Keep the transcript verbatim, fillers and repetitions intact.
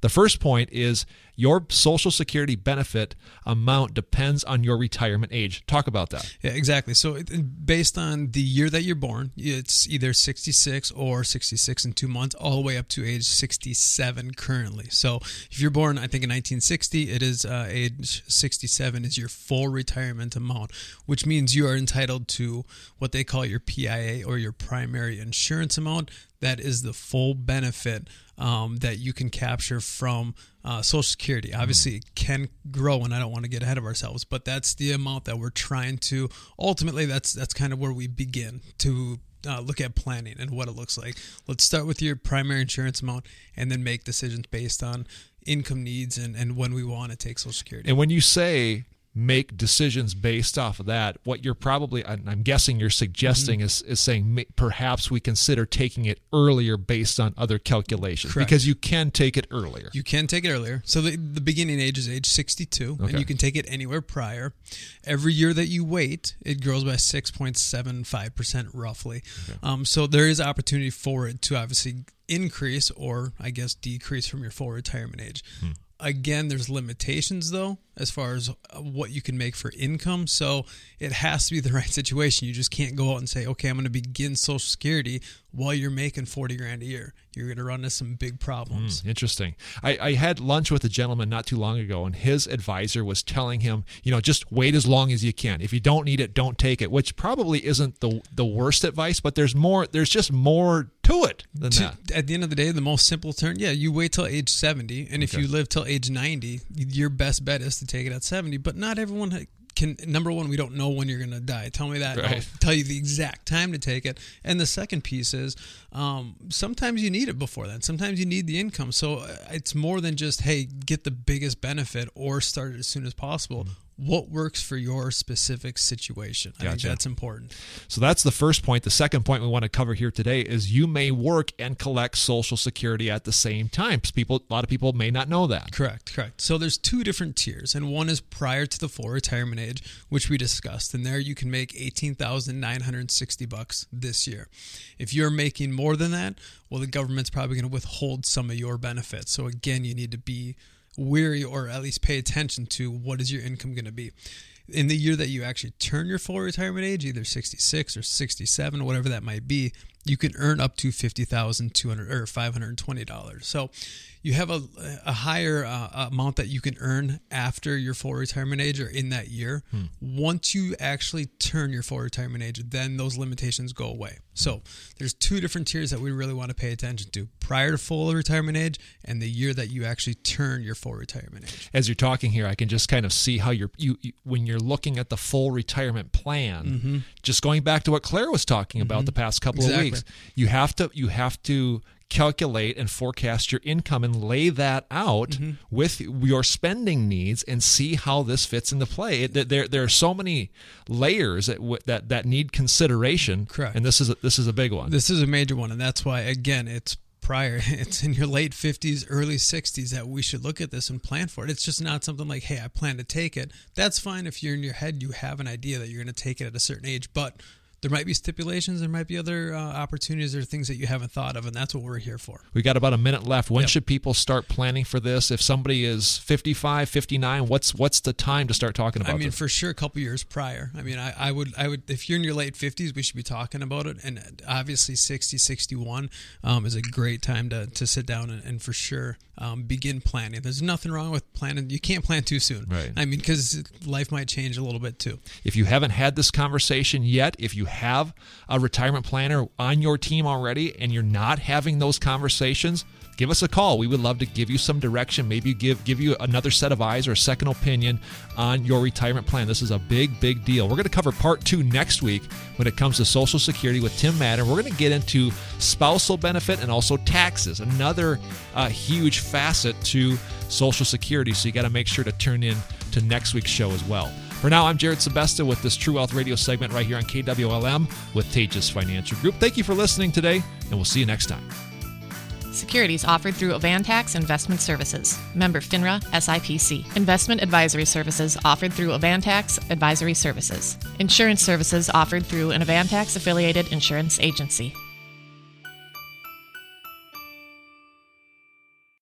The first point is your Social Security benefit amount depends on your retirement age. Talk about that. Yeah, exactly. So it, based on the year that you're born, it's either sixty-six or sixty-six and two months, all the way up to age sixty-seven currently. So if you're born, I think in nineteen sixty, it is uh, age sixty-seven is your full retirement amount, which means you are entitled to what they call your P I A or your primary insurance amount. That is the full benefit um, that you can capture from uh, Social Security. Obviously, it can grow, and I don't want to get ahead of ourselves, but that's the amount that we're trying to, ultimately, that's that's kind of where we begin to uh, look at planning and what it looks like. Let's start with your primary insurance amount and then make decisions based on income needs and, and when we want to take Social Security. And when you say make decisions based off of that, what you're probably, I'm guessing you're suggesting mm-hmm. is, is saying perhaps we consider taking it earlier based on other calculations. Correct. Because you can take it earlier. You can take it earlier. So the, the beginning age is age sixty-two, okay. and you can take it anywhere prior. Every year that you wait, it grows by six point seven five percent roughly. Okay. Um, so there is opportunity for it to obviously increase or, I guess, decrease from your full retirement age. Hmm. Again, there's limitations, though, as far as what you can make for income. So it has to be the right situation. You just can't go out and say, okay, I'm going to begin Social Security while you're making forty grand a year. You're going to run into some big problems. Mm, interesting. I, I had lunch with a gentleman not too long ago, and his advisor was telling him, you know, just wait as long as you can. If you don't need it, don't take it, which probably isn't the the worst advice, but there's more, there's just more to it than to, that. At the end of the day, the most simple turn, yeah, you wait till age seventy, and if okay. you live till age ninety, your best bet is to take it at seventy, but not everyone can. Number one, we don't know when you're going to die. Tell me that. Right. I'll tell you the exact time to take it. And the second piece is um, sometimes you need it before then. Sometimes you need the income. So it's more than just, hey, get the biggest benefit or start it as soon as possible. Mm-hmm. What works for your specific situation? I Gotcha. think that's important. So that's the first point. The second point we want to cover here today is you may work and collect Social Security at the same time. People, a lot of people may not know that. Correct, correct. So there's two different tiers, and one is prior to the full retirement age, which we discussed. And there you can make eighteen thousand nine hundred sixty bucks this year. If you're making more than that, well, the government's probably going to withhold some of your benefits. So again, you need to be weary or at least pay attention to what is your income going to be. In the year that you actually turn your full retirement age, either sixty-six or sixty-seven, whatever that might be, you can earn up to fifty thousand two hundred dollars or five hundred twenty dollars. So you have a, a higher uh, amount that you can earn after your full retirement age or in that year. Hmm. Once you actually turn your full retirement age, then those limitations go away. So there's two different tiers that we really want to pay attention to: prior to full retirement age and the year that you actually turn your full retirement age. As you're talking here, I can just kind of see how you're you, you when you're looking at the full retirement plan. Mm-hmm. Just going back to what Claire was talking about mm-hmm. the past couple exactly. of weeks, you have to you have to calculate and forecast your income and lay that out mm-hmm. with your spending needs and see how this fits into play. It, there, there are so many layers that that that need consideration. Correct. And this is a, this is a big one. This is a major one, and that's why, again, it's prior. It's in your late fifties, early sixties that we should look at this and plan for it. It's just not something like, hey, I plan to take it. That's fine if you're in your head, you have an idea that you're going to take it at a certain age, but there might be stipulations, there might be other uh, opportunities or things that you haven't thought of, and that's what we're here for. We got about a minute left. When yep. should people start planning for this? If somebody is fifty-five, fifty-nine, what's what's the time to start talking about I mean, this? for sure, a couple years prior. I mean, I, I would, I would, if you're in your late fifties, we should be talking about it, and obviously sixty, sixty-one um, is a great time to, to sit down and, and for sure um, begin planning. There's nothing wrong with planning. You can't plan too soon. Right. I mean, because life might change a little bit too. If you haven't had this conversation yet, if you have a retirement planner on your team already and you're not having those conversations, give us a call. We would love to give you some direction, maybe give give you another set of eyes or a second opinion on your retirement plan. This is a big, big deal. We're going to cover part two next week when it comes to Social Security with Tim Madden. We're going to get into spousal benefit and also taxes, another uh, huge facet to Social Security. So you got to make sure to tune in to next week's show as well. For now, I'm Jared Sebesta with this True Wealth Radio segment right here on K W L M with Tejas Financial Group. Thank you for listening today, and we'll see you next time. Securities offered through Avantax Investment Services. Member FINRA S I P C. Investment advisory services offered through Avantax Advisory Services. Insurance services offered through an Avantax affiliated insurance agency.